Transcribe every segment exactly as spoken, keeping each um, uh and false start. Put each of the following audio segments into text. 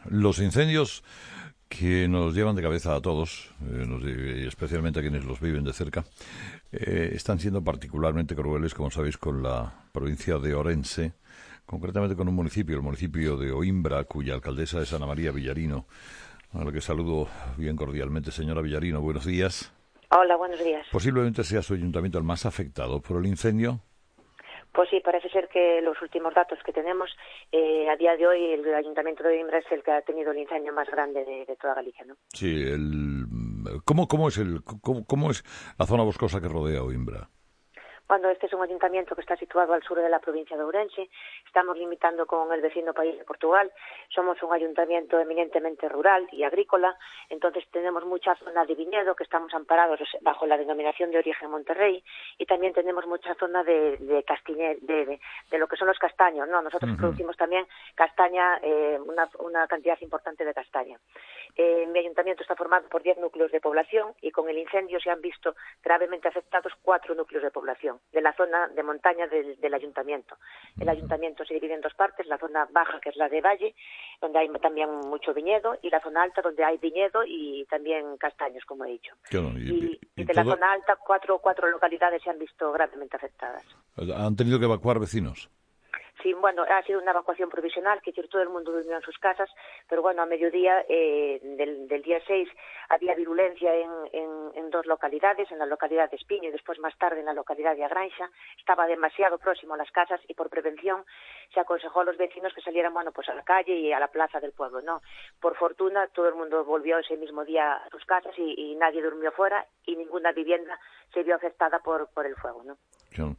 Los incendios que nos llevan de cabeza a todos, eh, nos, y especialmente a quienes los viven de cerca, eh, están siendo particularmente crueles, como sabéis, con la provincia de Orense, concretamente con un municipio, el municipio de Oimbra, cuya alcaldesa es Ana María Villarino, a la que saludo bien cordialmente. Señora Villarino, buenos días. Hola, buenos días. ¿Posiblemente sea su ayuntamiento el más afectado por el incendio? Pues sí, parece ser que los últimos datos que tenemos, eh, a día de hoy el Ayuntamiento de Oimbra es el que ha tenido el incendio más grande de, de toda Galicia, ¿no? Sí, el, ¿cómo, cómo, es el, cómo, ¿cómo es la zona boscosa que rodea Oimbra? Bueno, este es un ayuntamiento que está situado al sur de la provincia de Ourense. Estamos limitando con el vecino país de Portugal. Somos un ayuntamiento eminentemente rural y agrícola. Entonces tenemos mucha zona de viñedo, que estamos amparados bajo la denominación de origen Monterrey. Y también tenemos mucha zona de, de, castiñe, de, de, de lo que son los castaños, ¿no? Nosotros uh-huh. producimos también castaña, eh, una, una cantidad importante de castaña. Eh, mi ayuntamiento está formado por diez núcleos de población y con el incendio se han visto gravemente afectados cuatro núcleos de población de la zona de montaña del, del ayuntamiento. El ayuntamiento se divide en dos partes, la zona baja, que es la de valle, donde hay también mucho viñedo, y la zona alta, donde hay viñedo y también castaños, como he dicho. Claro, y, y, y, y de todo... la zona alta, cuatro, cuatro localidades se han visto gravemente afectadas. ¿Han tenido que evacuar vecinos? Sí, bueno, ha sido una evacuación provisional, que todo el mundo durmió en sus casas, pero bueno, a mediodía eh, del, del día seis había virulencia en, en, en dos localidades, en la localidad de Espiño y después más tarde en la localidad de Agranxa. Estaba demasiado próximo a las casas y por prevención se aconsejó a los vecinos que salieran, bueno, pues a la calle y a la plaza del pueblo, ¿no? Por fortuna, todo el mundo volvió ese mismo día a sus casas y, y nadie durmió fuera y ninguna vivienda se vio afectada por, por el fuego, ¿no? Claro.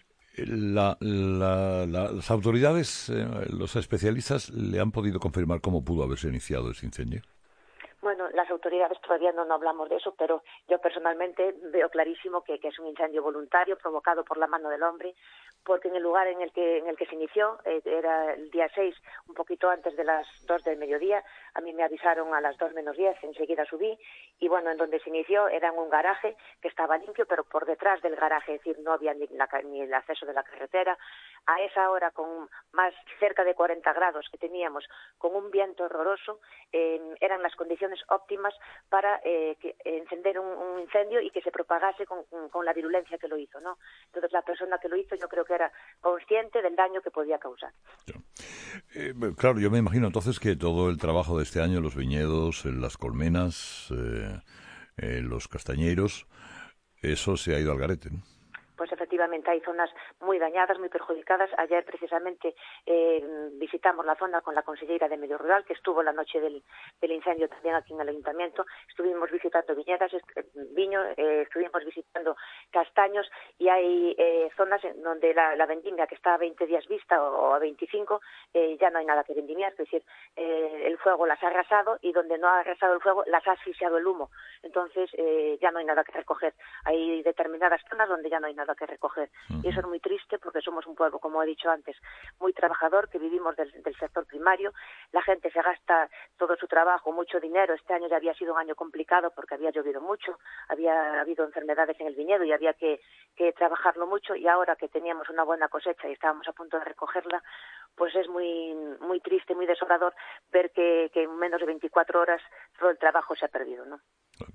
La, la, la, las autoridades, eh, los especialistas, ¿le han podido confirmar cómo pudo haberse iniciado ese incendio? Bueno, las autoridades todavía no, no hablamos de eso, pero yo personalmente veo clarísimo que, que es un incendio voluntario provocado por la mano del hombre, porque en el lugar en el que en el que se inició, eh, era el día seis, un poquito antes de las dos del mediodía, a mí me avisaron a las dos menos diez, enseguida subí, y bueno, en donde se inició era en un garaje que estaba limpio, pero por detrás del garaje, es decir, no había ni, la, ni el acceso de la carretera. A esa hora, con más cerca de cuarenta grados que teníamos, con un viento horroroso, eh, eran las condiciones óptimas para eh, que, eh, encender un, un incendio y que se propagase con, con, con la virulencia que lo hizo, ¿no? Entonces la persona que lo hizo yo creo que era consciente del daño que podía causar. Eh, claro, yo me imagino entonces que todo el trabajo de este año, los viñedos, las colmenas, eh, eh, los castañeros, eso se ha ido al garete, ¿no? Pues efectivamente hay zonas muy dañadas, muy perjudicadas. Ayer precisamente eh, visitamos la zona con la consellera de Medio Rural, que estuvo la noche del, del incendio también aquí en el ayuntamiento. Estuvimos visitando viñedas, viño, eh, estuvimos visitando castaños y hay eh, zonas en donde la, la vendimia, que está a veinte días vista o, o a veinticinco, eh, ya no hay nada que vendimiar, es decir, eh, el fuego las ha arrasado y donde no ha arrasado el fuego las ha asfixiado el humo. Entonces eh, ya no hay nada que recoger. Hay determinadas zonas donde ya no hay nada que recoger. Uh-huh. Y eso es muy triste porque somos un pueblo, como he dicho antes, muy trabajador, que vivimos del, del sector primario. La gente se gasta todo su trabajo, mucho dinero. Este año ya había sido un año complicado porque había llovido mucho, había habido enfermedades en el viñedo y había que, que trabajarlo mucho, y ahora que teníamos una buena cosecha y estábamos a punto de recogerla, pues es muy muy triste, muy desolador ver que, que en menos de veinticuatro horas todo el trabajo se ha perdido, ¿no?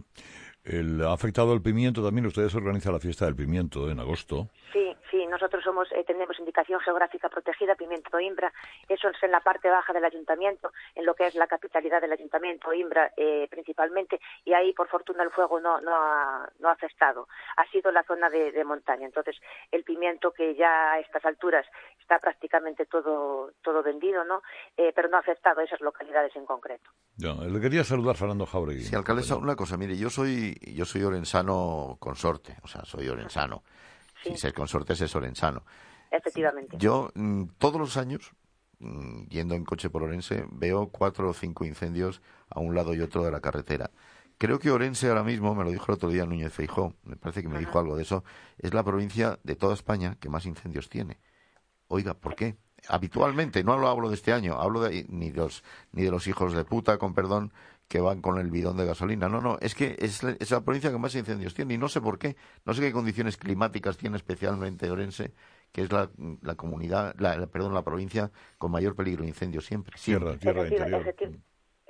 El, ha afectado el pimiento también. Ustedes organizan la fiesta del pimiento en agosto. Sí, sí, nosotros somos eh, tenemos indicación geográfica protegida, Pimiento de Oimbra. Eso es en la parte baja del ayuntamiento, en lo que es la capitalidad del ayuntamiento, Oimbra eh, principalmente, y ahí por fortuna el fuego no no ha, no ha afectado. Ha sido la zona de, de montaña. Entonces el pimiento, que ya a estas alturas está prácticamente todo todo vendido, ¿no? Eh, pero no ha afectado a esas localidades en concreto. Ya, le quería saludar Fernando Jáuregui. Sí, alcaldesa, una cosa, mire, yo soy yo soy orensano consorte, o sea, soy orensano. Sí. Si ser consorte es orensano. Efectivamente. Yo mm, todos los años, mm, yendo en coche por Orense, veo cuatro o cinco incendios a un lado y otro de la carretera. Creo que Orense ahora mismo, me lo dijo el otro día Núñez Feijóo, me parece que me Ajá. dijo algo de eso, es la provincia de toda España que más incendios tiene. Oiga, ¿por qué? Habitualmente, no lo hablo de este año, hablo de, ni, de los, ni de los hijos de puta, con perdón, que van con el bidón de gasolina. No, no, es que es la, es la provincia que más incendios tiene y no sé por qué. No sé qué condiciones climáticas tiene especialmente Orense, que es la, la comunidad, la, la, perdón, la provincia con mayor peligro de incendios siempre. siempre. Tierra, tierra Efectiva, interior. Efectiva,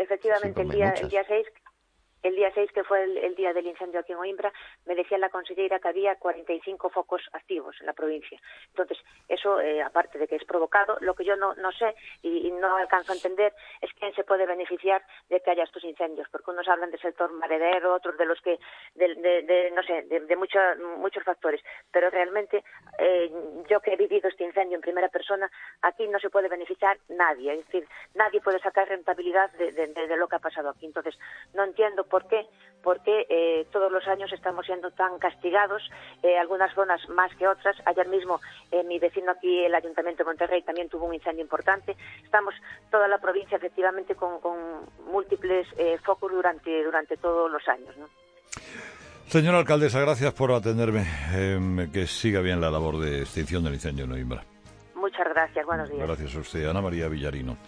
Efectivamente, Sí, el día muchas. el día seis El día seis, que fue el, el día del incendio aquí en Oimbra, me decía la consellera que había cuarenta y cinco focos activos en la provincia. Entonces, eso, eh, aparte de que es provocado, lo que yo no, no sé y, y no alcanzo a entender es quién se puede beneficiar de que haya estos incendios, porque unos hablan del sector maderero, otros de los que, de, de, de no sé, de, de mucha, muchos factores, pero realmente eh, yo que he vivido este incendio en primera persona, aquí no se puede beneficiar nadie, es decir, nadie puede sacar rentabilidad de, de, de, de lo que ha pasado aquí. Entonces, no entiendo ¿por qué? Porque eh, todos los años estamos siendo tan castigados, eh, algunas zonas más que otras. Ayer mismo eh, mi vecino aquí, el Ayuntamiento de Monterrey, también tuvo un incendio importante. Estamos toda la provincia efectivamente con, con múltiples eh, focos durante, durante todos los años, ¿no? Señora alcaldesa, gracias por atenderme. Eh, que siga bien la labor de extinción del incendio en Oimbra. Muchas gracias, buenos días. Gracias a usted, Ana María Villarino.